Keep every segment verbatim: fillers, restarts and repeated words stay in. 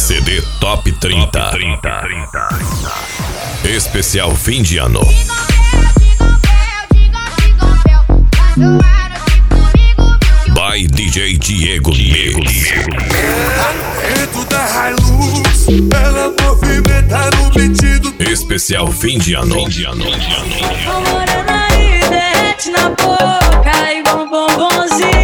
C D Top trinta. Especial fim de ano. By D J Diego Mix. Especial fim de ano. A morena aí derrete na boca igual um bombonzinho.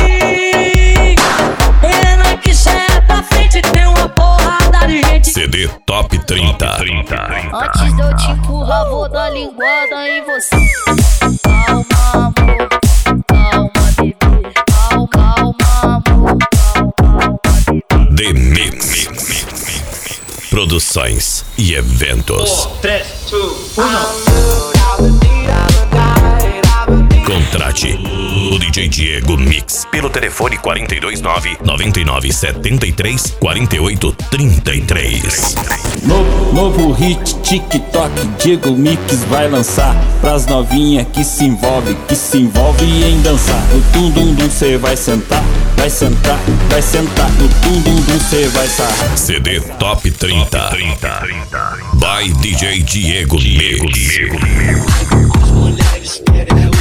Helena que chega pra frente tem uma porrada de gente. C D Top trinta. Antes de eu te empurrar, vou dar linguada em você. Calma, amor. Calma, bebê. Calma, calma, amor. Calma, calma, bebê. The Mix. Produções e eventos. três, dois, um. Contrate o D J Diego Mix pelo telefone quatro dois nove, nove nove sete três, quatro oito três três. Novo, novo hit, TikTok, Diego Mix vai lançar pras novinha que se envolve, que se envolve em dançar. No tum dum dum cê vai sentar, vai sentar, vai sentar. No tum dum dum cê vai sarrar. C D Top trinta. By D J Diego Mix. As mulheres querem